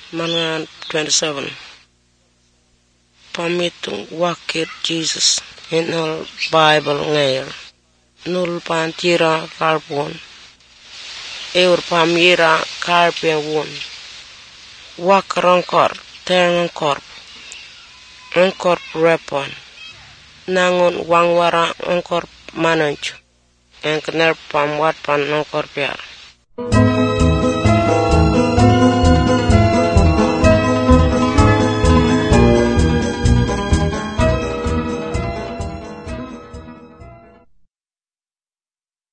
Mangan 27. Pamitung wakit Jesus in all Bible ngayon. Nul pantira karbon. Eur pamira karpen won. Wak rongkor, terngkor. Engkor repon. Nangon wangwara engkor mananju. Engkner pamwat pan engkor piar.